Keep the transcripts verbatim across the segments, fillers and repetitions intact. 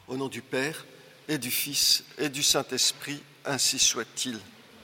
Au nom du Père et du Fils et du Saint-Esprit, ainsi soit-il.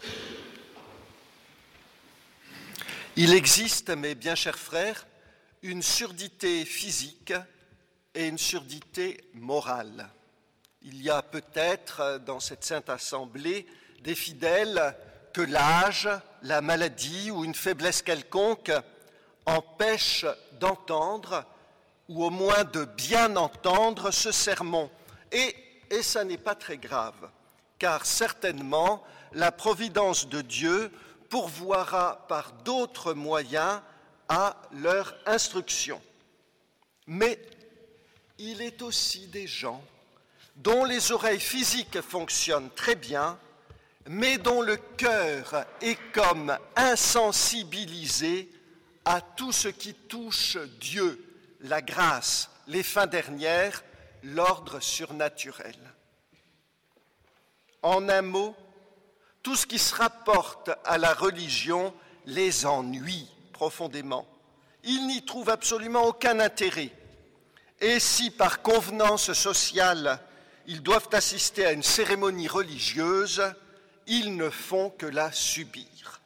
Il existe, mes bien chers frères, une surdité physique et une surdité morale. Il y a peut-être dans cette Sainte Assemblée des fidèles que l'âge, la maladie ou une faiblesse quelconque empêchent d'entendre ou au moins de bien entendre ce sermon. Et, et ça n'est pas très grave, car certainement la providence de Dieu pourvoira par d'autres moyens à leur instruction. Mais il est aussi des gens dont les oreilles physiques fonctionnent très bien, mais dont le cœur est comme insensibilisé à tout ce qui touche Dieu, la grâce, les fins dernières, l'ordre surnaturel. En un mot, tout ce qui se rapporte à la religion les ennuie profondément. Ils n'y trouvent absolument aucun intérêt. Et si par convenance sociale, ils doivent assister à une cérémonie religieuse, ils ne font que la subir.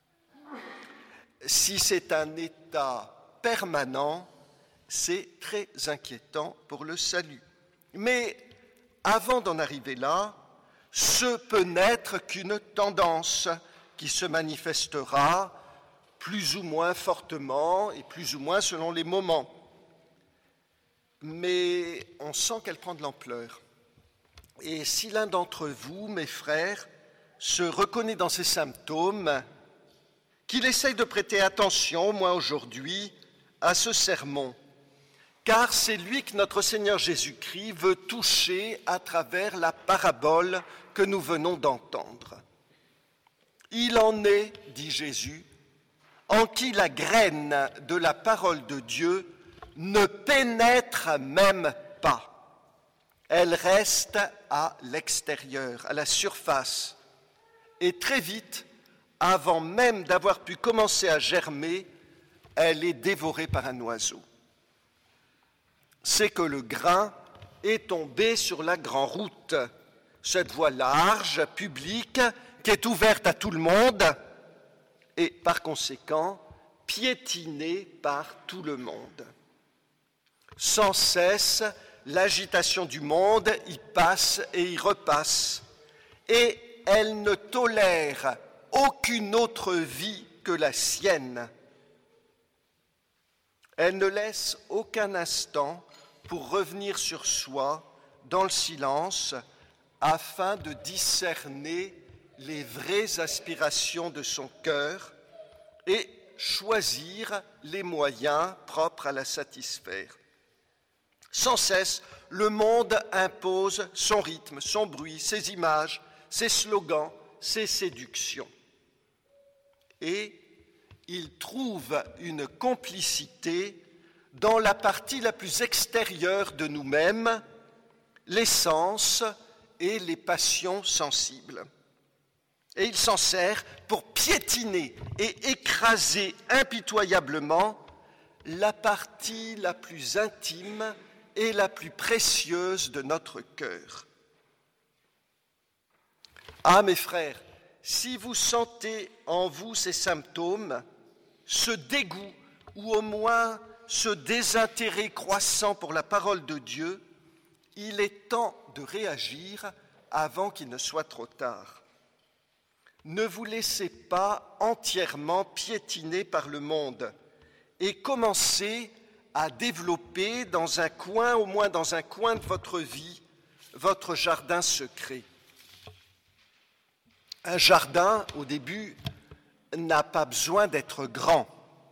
Si c'est un état permanent, c'est très inquiétant pour le salut. Mais avant d'en arriver là, ce peut n'être qu'une tendance qui se manifestera plus ou moins fortement et plus ou moins selon les moments. Mais on sent qu'elle prend de l'ampleur. Et si l'un d'entre vous, mes frères, se reconnaît dans ces symptômes, qu'il essaye de prêter attention, moi aujourd'hui, à ce sermon, car c'est lui que notre Seigneur Jésus-Christ veut toucher à travers la parabole que nous venons d'entendre. Il en est, dit Jésus, en qui la graine de la parole de Dieu ne pénètre même pas. Elle reste à l'extérieur, à la surface. Et très vite, avant même d'avoir pu commencer à germer, elle est dévorée par un oiseau. C'est que le grain est tombé sur la grande route, cette voie large, publique, qui est ouverte à tout le monde et par conséquent piétinée par tout le monde. Sans cesse, l'agitation du monde y passe et y repasse, et elle ne tolère aucune autre vie que la sienne. Elle ne laisse aucun instant pour revenir sur soi dans le silence afin de discerner les vraies aspirations de son cœur et choisir les moyens propres à la satisfaire. Sans cesse, le monde impose son rythme, son bruit, ses images, ses slogans, ses séductions. Et il trouve une complicité dans la partie la plus extérieure de nous-mêmes, les sens et les passions sensibles. Et il s'en sert pour piétiner et écraser impitoyablement la partie la plus intime et la plus précieuse de notre cœur. Ah, mes frères, si vous sentez en vous ces symptômes, ce dégoût ou au moins ce désintérêt croissant pour la parole de Dieu, il est temps de réagir avant qu'il ne soit trop tard. Ne vous laissez pas entièrement piétiner par le monde et commencez à développer dans un coin, au moins dans un coin de votre vie, votre jardin secret. Un jardin, au début, n'a pas besoin d'être grand.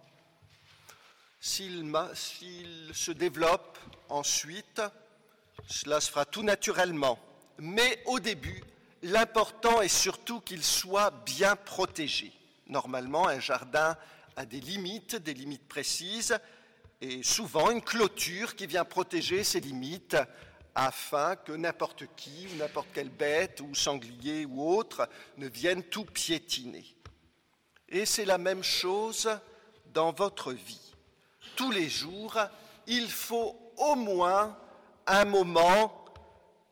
S'il, s'il se développe ensuite, cela se fera tout naturellement. Mais au début, l'important est surtout qu'il soit bien protégé. Normalement, un jardin a des limites, des limites précises, et souvent une clôture qui vient protéger ces limites afin que n'importe qui, ou n'importe quelle bête, ou sanglier, ou autre, ne vienne tout piétiner. Et c'est la même chose dans votre vie. Tous les jours, il faut au moins un moment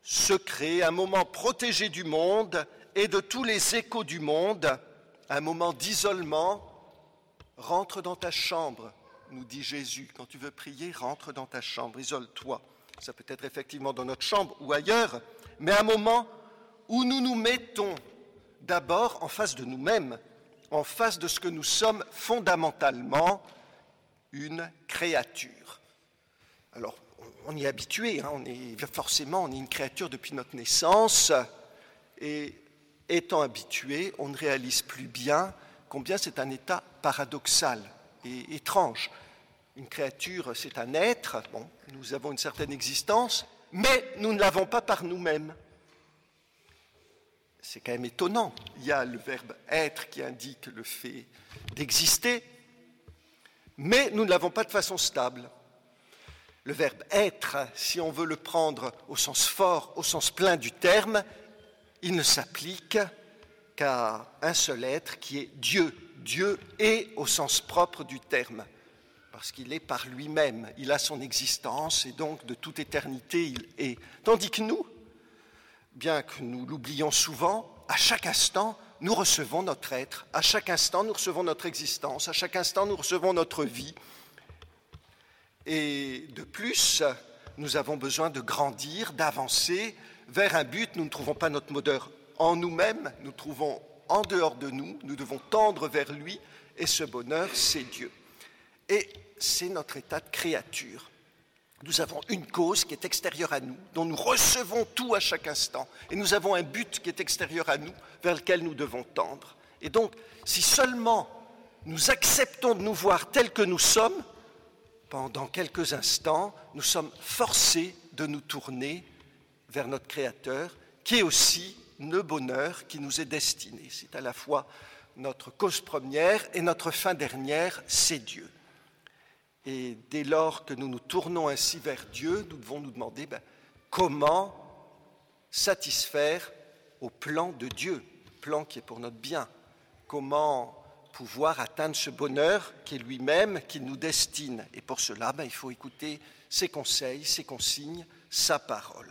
secret, un moment protégé du monde et de tous les échos du monde, un moment d'isolement. Rentre dans ta chambre, nous dit Jésus. Quand tu veux prier, rentre dans ta chambre, isole-toi. Ça peut être effectivement dans notre chambre ou ailleurs, mais un moment où nous nous mettons d'abord en face de nous-mêmes, en face de ce que nous sommes fondamentalement, une créature. Alors, on y est habitué, hein, on est, forcément, on est une créature depuis notre naissance, et étant habitué, on ne réalise plus bien combien c'est un état paradoxal et étrange. Une créature, c'est un être, bon, nous avons une certaine existence, mais nous ne l'avons pas par nous-mêmes. C'est quand même étonnant. Il y a le verbe « être » qui indique le fait d'exister, mais nous ne l'avons pas de façon stable. Le verbe « être », si on veut le prendre au sens fort, au sens plein du terme, il ne s'applique qu'à un seul être qui est Dieu. Dieu est au sens propre du terme, parce qu'il est par lui-même, il a son existence et donc de toute éternité il est. Tandis que nous, bien que nous l'oublions souvent, à chaque instant nous recevons notre être, à chaque instant nous recevons notre existence, à chaque instant nous recevons notre vie. Et de plus, nous avons besoin de grandir, d'avancer vers un but. Nous ne trouvons pas notre moteur en nous-mêmes, nous trouvons en dehors de nous, nous devons tendre vers lui, et ce bonheur, c'est Dieu. Et c'est notre état de créature. Nous avons une cause qui est extérieure à nous, dont nous recevons tout à chaque instant, et nous avons un but qui est extérieur à nous, vers lequel nous devons tendre. Et donc, si seulement nous acceptons de nous voir tels que nous sommes, pendant quelques instants, nous sommes forcés de nous tourner vers notre Créateur, qui est aussi le bonheur qui nous est destiné. C'est à la fois notre cause première et notre fin dernière, c'est Dieu. Et dès lors que nous nous tournons ainsi vers Dieu, nous devons nous demander ben, comment satisfaire au plan de Dieu, plan qui est pour notre bien, comment pouvoir atteindre ce bonheur qui est lui-même, qu'il nous destine. Et pour cela, ben, il faut écouter ses conseils, ses consignes, sa parole.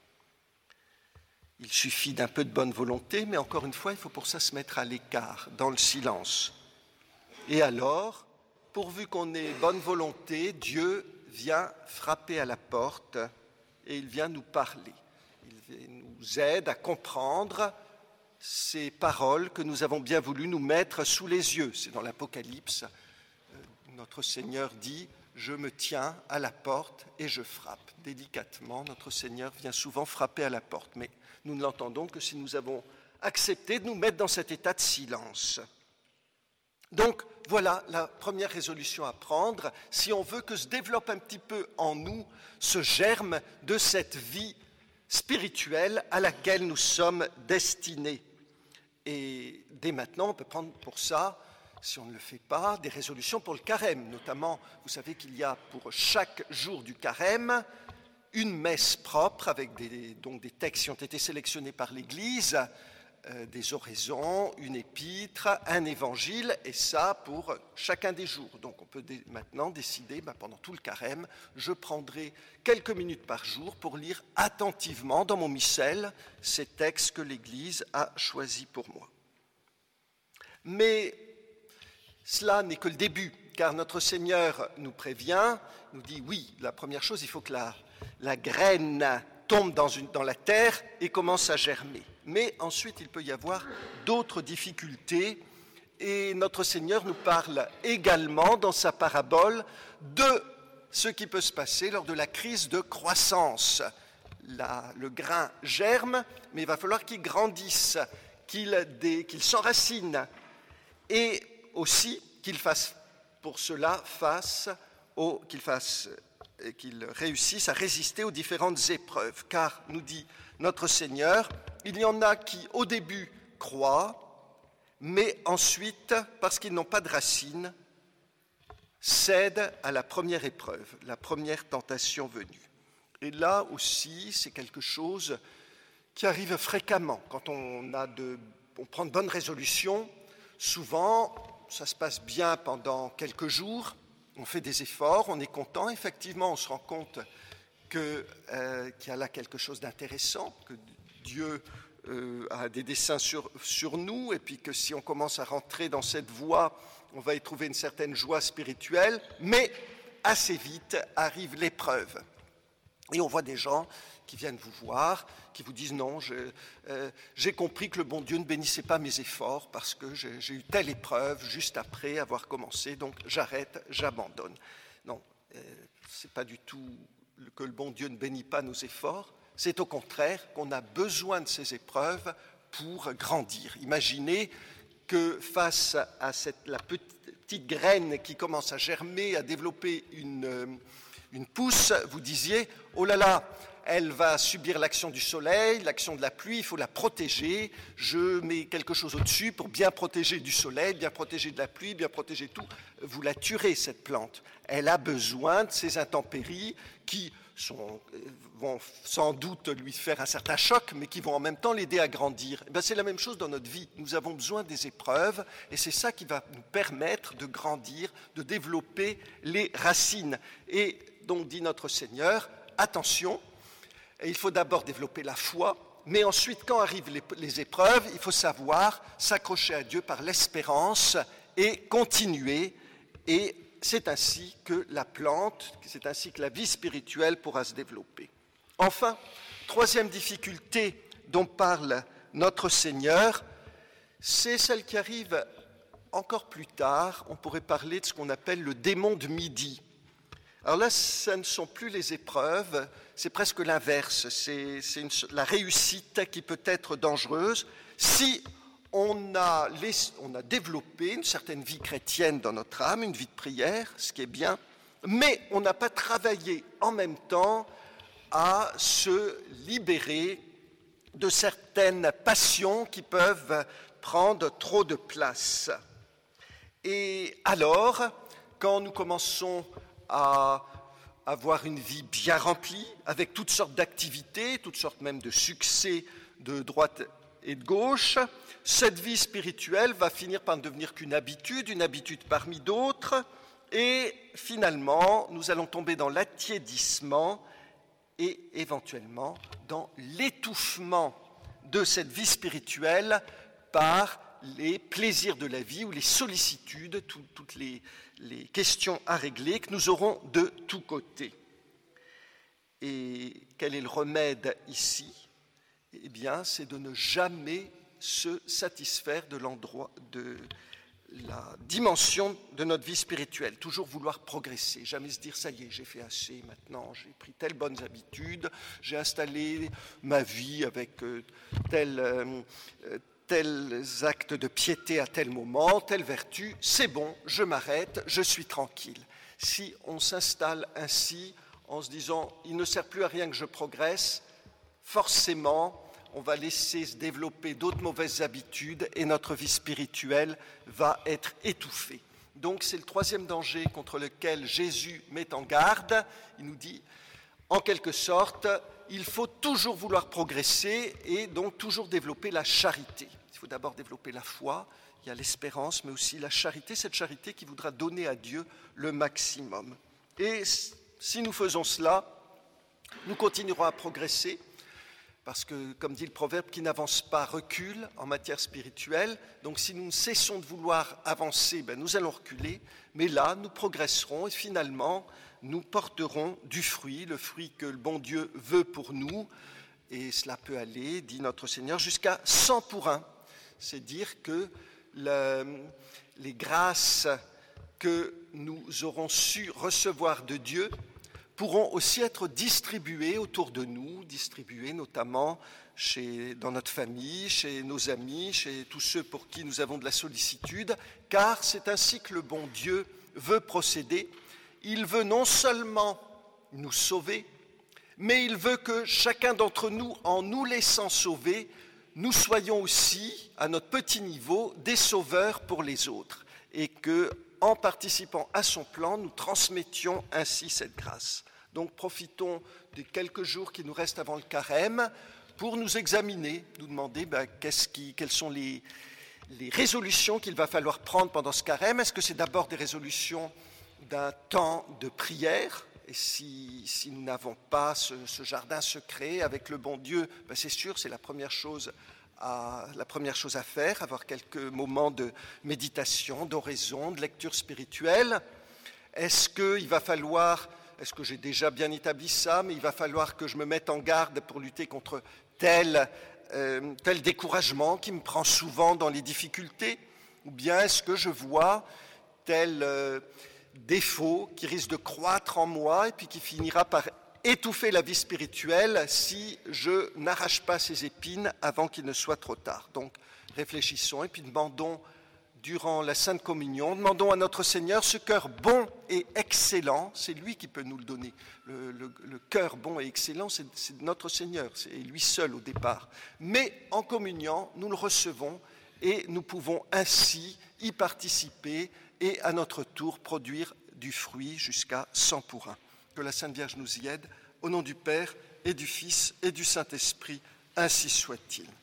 Il suffit d'un peu de bonne volonté, mais encore une fois, il faut pour ça se mettre à l'écart, dans le silence. Et alors, pourvu qu'on ait bonne volonté, Dieu vient frapper à la porte et il vient nous parler. Il nous aide à comprendre ces paroles que nous avons bien voulu nous mettre sous les yeux. C'est dans l'Apocalypse, notre Seigneur dit « Je me tiens à la porte et je frappe ». Délicatement, notre Seigneur vient souvent frapper à la porte, mais nous ne l'entendons que si nous avons accepté de nous mettre dans cet état de silence. Donc, voilà la première résolution à prendre, si on veut que se développe un petit peu en nous ce germe de cette vie spirituelle à laquelle nous sommes destinés. Et dès maintenant, on peut prendre pour ça, si on ne le fait pas, des résolutions pour le carême. Notamment, vous savez qu'il y a pour chaque jour du carême une messe propre avec des, donc des textes qui ont été sélectionnés par l'Église, euh, des oraisons, une épître, un évangile, et ça pour chacun des jours. Donc on peut dé- maintenant décider, ben, pendant tout le carême, je prendrai quelques minutes par jour pour lire attentivement dans mon missel ces textes que l'Église a choisis pour moi. Mais cela n'est que le début, car notre Seigneur nous prévient, nous dit oui, la première chose, il faut que la, la graine tombe dans, une, dans la terre et commence à germer. Mais ensuite, il peut y avoir d'autres difficultés, et notre Seigneur nous parle également dans sa parabole de ce qui peut se passer lors de la crise de croissance. La, le grain germe, mais il va falloir qu'il grandisse, qu'il, dé, qu'il s'enracine, et aussi qu'il fasse pour cela face au, qu'il fasse, qu'il réussisse à résister aux différentes épreuves. Car, nous dit notre Seigneur, il y en a qui au début croient, mais ensuite, parce qu'ils n'ont pas de racines, cèdent à la première épreuve, la première tentation venue. Et là aussi, c'est quelque chose qui arrive fréquemment. Quand on, a de, on prend de bonnes résolutions, souvent, ça se passe bien pendant quelques jours, on fait des efforts, on est content, effectivement, on se rend compte que, euh, qu'il y a là quelque chose d'intéressant, que Dieu euh, a des desseins sur, sur nous, et puis que si on commence à rentrer dans cette voie, on va y trouver une certaine joie spirituelle, mais assez vite arrive l'épreuve. Et on voit des gens qui viennent vous voir, qui vous disent non, je, euh, j'ai compris que le bon Dieu ne bénissait pas mes efforts parce que j'ai, j'ai eu telle épreuve juste après avoir commencé, donc j'arrête, j'abandonne. Non, euh, c'est pas du tout que le bon Dieu ne bénit pas nos efforts, c'est au contraire qu'on a besoin de ces épreuves pour grandir. Imaginez que face à cette, la petite graine qui commence à germer, à développer une, une pousse, vous disiez « Oh là là, elle va subir l'action du soleil, l'action de la pluie, il faut la protéger. Je mets quelque chose au-dessus pour bien protéger du soleil, bien protéger de la pluie, bien protéger tout. » Vous la tuerez, cette plante. Elle a besoin de ces intempéries qui sont, vont sans doute lui faire un certain choc, mais qui vont en même temps l'aider à grandir. Et bien, c'est la même chose dans notre vie. Nous avons besoin des épreuves, et c'est ça qui va nous permettre de grandir, de développer les racines. Et donc, dit notre Seigneur, attention, il faut d'abord développer la foi, mais ensuite, quand arrivent les, les épreuves, il faut savoir s'accrocher à Dieu par l'espérance et continuer. Et c'est ainsi que la plante, c'est ainsi que la vie spirituelle pourra se développer. Enfin, troisième difficulté dont parle notre Seigneur, c'est celle qui arrive encore plus tard. On pourrait parler de ce qu'on appelle le démon de midi. Alors là, ce ne sont plus les épreuves, c'est presque l'inverse, c'est, c'est une, la réussite qui peut être dangereuse si on a, les, on a développé une certaine vie chrétienne dans notre âme, une vie de prière, ce qui est bien, mais on n'a pas travaillé en même temps à se libérer de certaines passions qui peuvent prendre trop de place. Et alors, quand nous commençons à avoir une vie bien remplie, avec toutes sortes d'activités, toutes sortes même de succès de droite et de gauche, cette vie spirituelle va finir par ne devenir qu'une habitude, une habitude parmi d'autres, et finalement, nous allons tomber dans l'attiédissement et éventuellement dans l'étouffement de cette vie spirituelle par les plaisirs de la vie ou les sollicitudes, tout, toutes les, les questions à régler que nous aurons de tous côtés. Et quel est le remède ici ? Eh bien, c'est de ne jamais se satisfaire de l'endroit, de la dimension de notre vie spirituelle. Toujours vouloir progresser, jamais se dire « ça y est, j'ai fait assez, maintenant j'ai pris telles bonnes habitudes, j'ai installé ma vie avec euh, tel... Euh, tels actes de piété à tel moment, telle vertu, c'est bon, je m'arrête, je suis tranquille. » Si on s'installe ainsi, en se disant « il ne sert plus à rien que je progresse », forcément, on va laisser se développer d'autres mauvaises habitudes et notre vie spirituelle va être étouffée. Donc c'est le troisième danger contre lequel Jésus met en garde. Il nous dit, en quelque sorte, il faut toujours vouloir progresser et donc toujours développer la charité. Il faut d'abord développer la foi, il y a l'espérance, mais aussi la charité, cette charité qui voudra donner à Dieu le maximum. Et si nous faisons cela, nous continuerons à progresser, parce que, comme dit le proverbe, qui n'avance pas recule en matière spirituelle. Donc si nous ne cessons de vouloir avancer, ben, nous allons reculer, mais là, nous progresserons et finalement, nous porterons du fruit, le fruit que le bon Dieu veut pour nous, et cela peut aller, dit notre Seigneur, jusqu'à cent pour un. C'est dire que le, les grâces que nous aurons su recevoir de Dieu pourront aussi être distribuées autour de nous, distribuées notamment chez, dans notre famille, chez nos amis, chez tous ceux pour qui nous avons de la sollicitude, car c'est ainsi que le bon Dieu veut procéder. Il veut non seulement nous sauver, mais il veut que chacun d'entre nous, en nous laissant sauver, nous soyons aussi, à notre petit niveau, des sauveurs pour les autres, et que, en participant à son plan, nous transmettions ainsi cette grâce. Donc profitons des quelques jours qui nous restent avant le carême pour nous examiner, nous demander ben, qu'est-ce qui, quelles sont les, les résolutions qu'il va falloir prendre pendant ce carême. Est-ce que c'est d'abord des résolutions d'un temps de prière, Et si, si nous n'avons pas ce, ce jardin secret avec le bon Dieu, ben c'est sûr, c'est la première chose à, la première chose à faire, avoir quelques moments de méditation, d'oraison, de lecture spirituelle. Est-ce qu'il va falloir, est-ce que j'ai déjà bien établi ça, mais il va falloir que je me mette en garde pour lutter contre tel, euh, tel découragement qui me prend souvent dans les difficultés? Ou bien est-ce que je vois tel euh, défaut qui risque de croître en moi et puis qui finira par étouffer la vie spirituelle si je n'arrache pas ces épines avant qu'il ne soit trop tard? Donc réfléchissons et puis demandons durant la Sainte Communion, demandons à notre Seigneur ce cœur bon et excellent, c'est lui qui peut nous le donner. Le, le, le cœur bon et excellent, c'est, c'est notre Seigneur, c'est lui seul au départ. Mais en communiant, nous le recevons et nous pouvons ainsi y participer et à notre tour produire du fruit jusqu'à cent pour un. Que la Sainte Vierge nous y aide, au nom du Père et du Fils et du Saint-Esprit, ainsi soit-il.